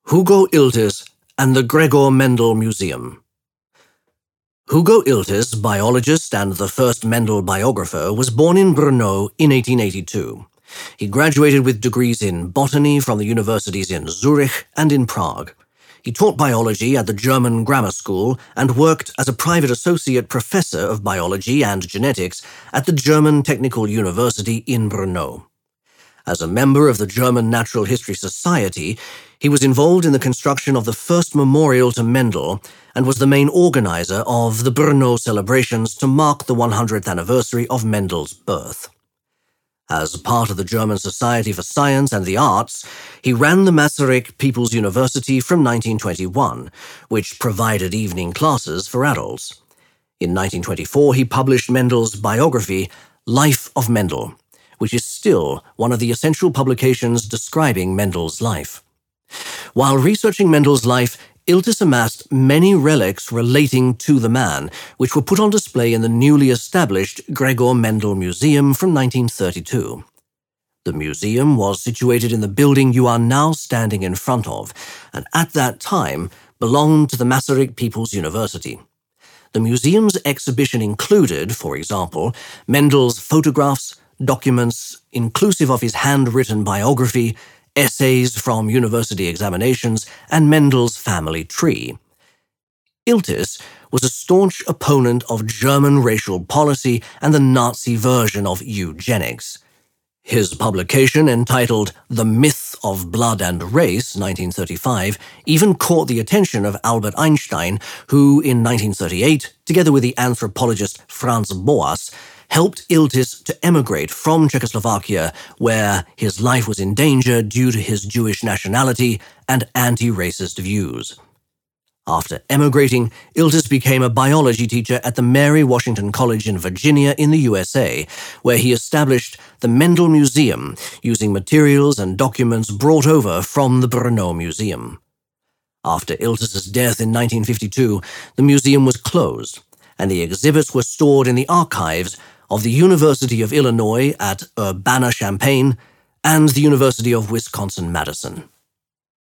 Hugo Iltis and the Gregor Mendel Museum. Hugo Iltis, biologist and the first Mendel biographer, was born in Brno in 1882. He graduated with degrees in botany from the universities in Zurich and in Prague. He taught biology at the German Grammar School and worked as a private associate professor of biology and genetics at the German Technical University in Brno. As a member of the German Natural History Society, he was involved in the construction of the first memorial to Mendel and was the main organizer of the Brno celebrations to mark the 100th anniversary of Mendel's birth. As part of the German Society for Science and the Arts, he ran the Masaryk People's University from 1921, which provided evening classes for adults. In 1924, he published Mendel's biography, Life of Mendel, which is still one of the essential publications describing Mendel's life. While researching Mendel's life, Iltis amassed many relics relating to the man, which were put on display in the newly established Gregor Mendel Museum from 1932. The museum was situated in the building you are now standing in front of, and at that time belonged to the Masaryk People's University. The museum's exhibition included, for example, Mendel's photographs, documents inclusive of his handwritten biography, essays from university examinations, and Mendel's family tree. Iltis was a staunch opponent of German racial policy and the Nazi version of eugenics. His publication, entitled The Myth of Blood and Race, 1935, even caught the attention of Albert Einstein, who, in 1938, together with the anthropologist Franz Boas, helped Iltis to emigrate from Czechoslovakia, where his life was in danger due to his Jewish nationality and anti-racist views. After emigrating, Iltis became a biology teacher at the Mary Washington College in Virginia in the USA, where he established the Mendel Museum using materials and documents brought over from the Brno Museum. After Iltis's death in 1952, the museum was closed, and the exhibits were stored in the archives of the University of Illinois at Urbana-Champaign and the University of Wisconsin-Madison.